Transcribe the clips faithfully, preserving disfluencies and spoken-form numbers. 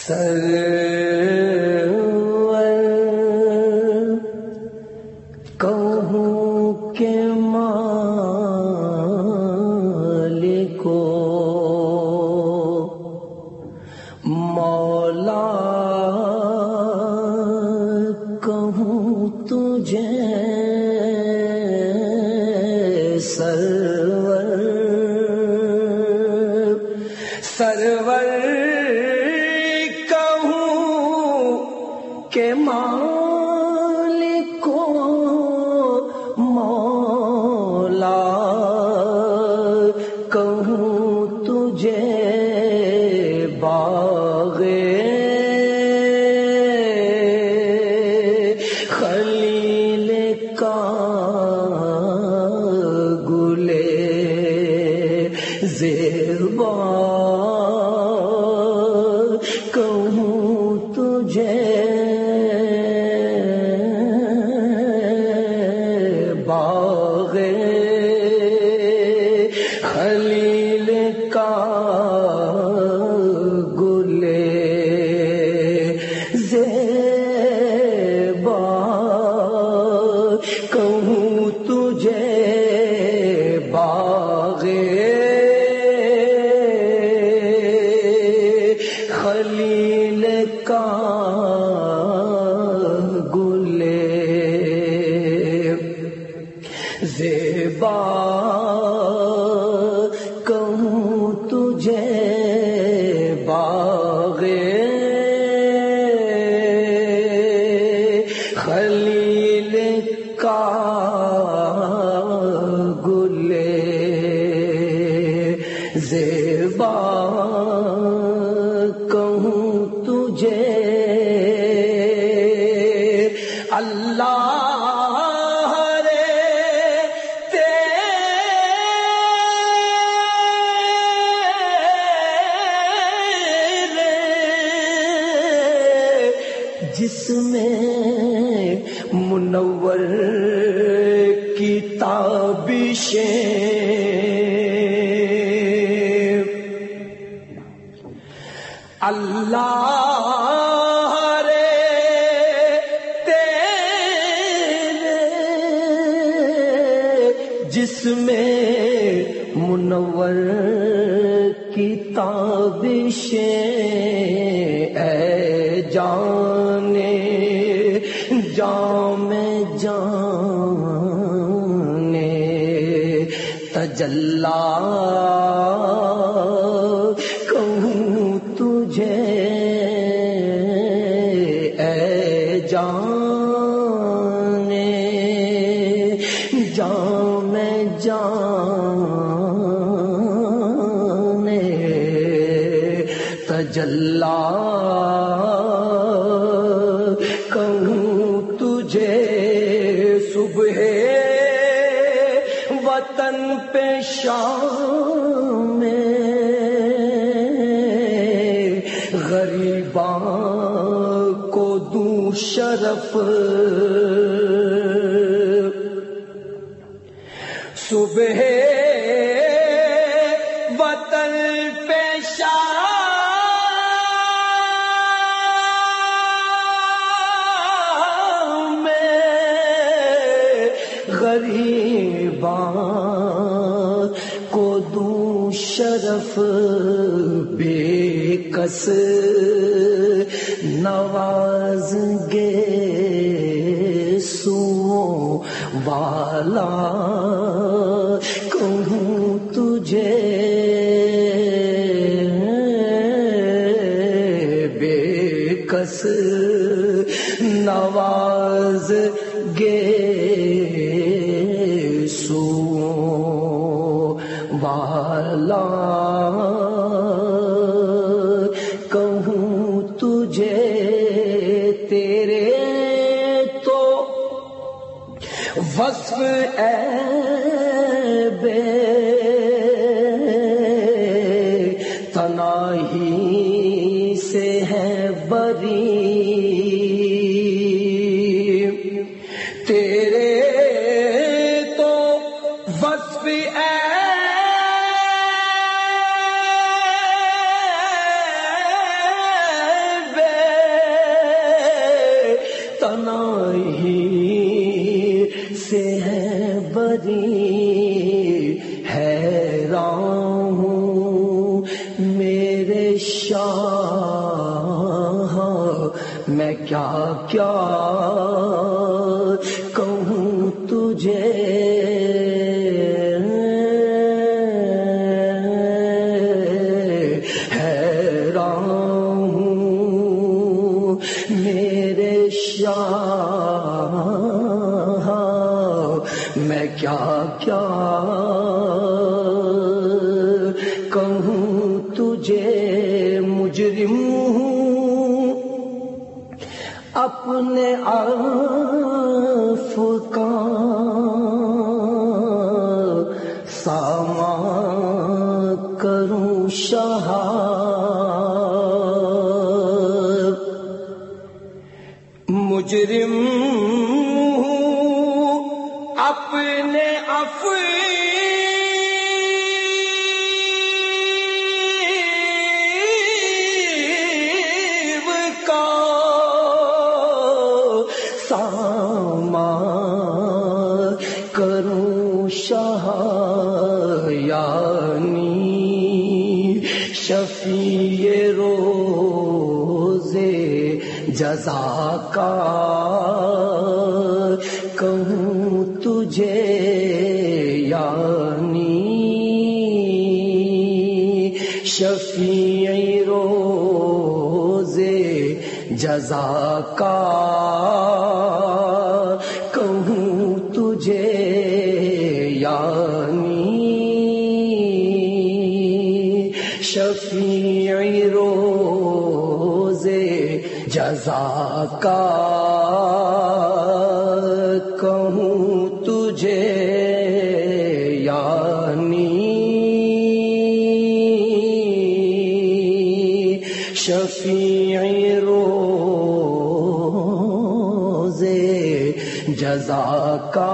سرور کہوں کہ مالکو مولا کہوں تجھے سرور سرور کہ مالک مولا کہوں تجھے باغ خلیل کا گلے زیبا کہوں تجھے باغ خلیل کا گلے زیبا کہوں تجھے باغ خلیل کا گلے زیبا کہوں تجھے باغ خلیل کا گلے زیبا کہوں تجھے اللہ جس میں منور کی تابشیں اللہ رے تیرے جس میں منور کی تابشیں اے جانے جام جانے تجلا کہوں تجھے اے جانے جام جانے تجلا کہوں تجھے صبح وطن پہ شام میں غریباں کو دوں شرف صبح وطن پہ شام غریباں کو دوں شرف بے کس نواز گے سو والا کہوں تجھے بے کس نواز گے سو والا کہوں تجھے تیرے تو وصف اے بے تنہائی سے ہے بری تیرے تو وصف اے بری حیران ہوں میرے شاہ، میں کیا کیا کہوں تجھے، حیران ہوں میرے شاہ، میں کیا کیا کہوں تجھے، مجرم ہوں اپنے عفو کا سامان کروں شاہ، مجرم ہوں اپنے عفو کا سامان کروں شاہ، یعنی شفیع روزے جزا کا کہوں تجھے، یعنی شفیع روزے جزا کا کہوں تجھے، یعنی شفیع روزے جزا کا کہوں تجھے، یعنی شفیع روزے جزا کا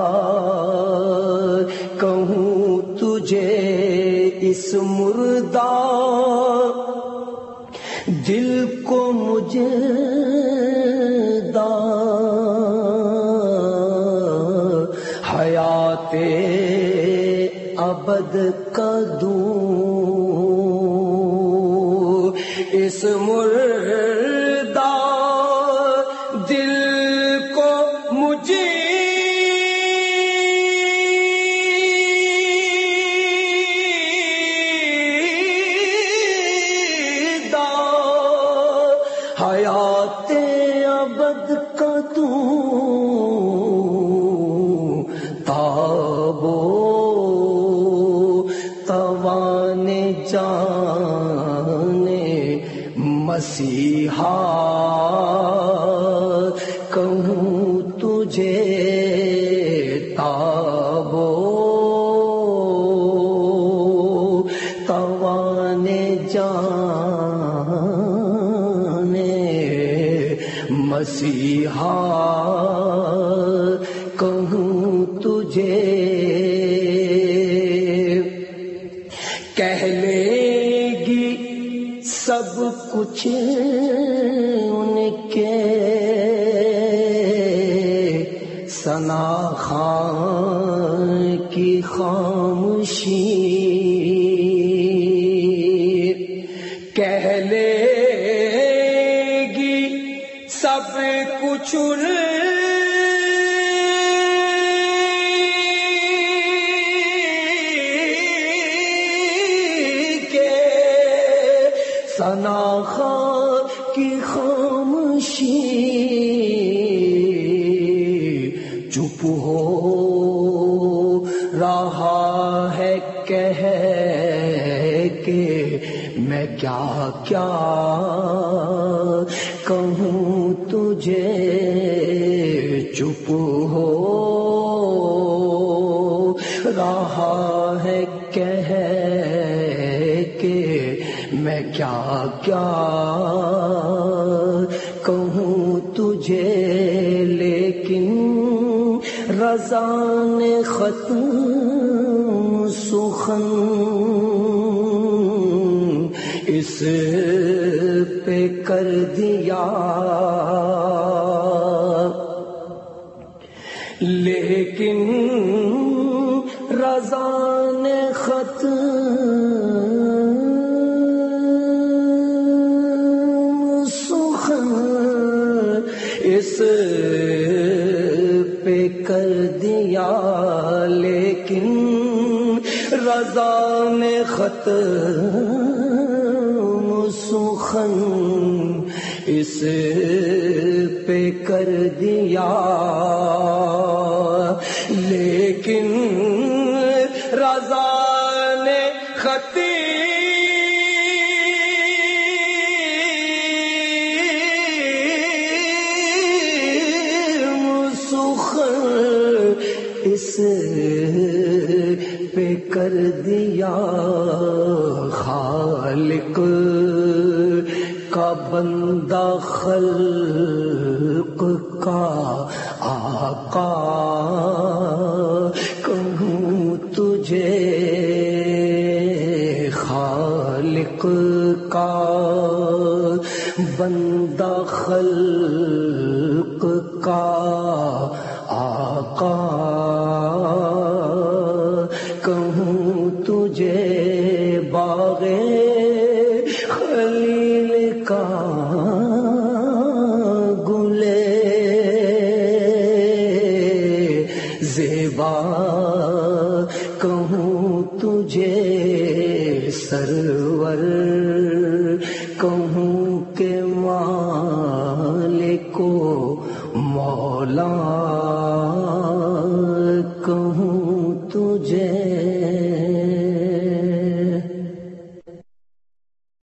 کہوں تجھے، اس مردہ دل کو مجھے دا حیات ابد کا دوں، اس مردہ دل کو مجھے حیات ابد کا دوں، تابو توان جانے مسیحا کہوں تجھے، تابو توان جانے مسیحا کہوں تجھے، کہہ لے گی سب کچھ ان کے ثنا خان کی خاموشی، کہہ لے گی سب کچھ ان کے ثنا خان کی خاموشی، چپ ہو رہا ہے کہہ کے میں کیا کیا کہوں تجھے، چپ ہو رہا ہے کہہ کے میں کیا کیا کہوں تجھے، لیکن رضا نے ختم سخن اس پہ کر دیا، لیکن رضا نے خط سخن اس پہ کر دیا، لیکن رضا نے خط سخن اس پہ کر دیا، لیکن رضا نے خط اس پہ کر دیا۔ خالق کا بندہ خلق کا آقا کہوں تجھے، خالق کا بندہ خلق کا آقا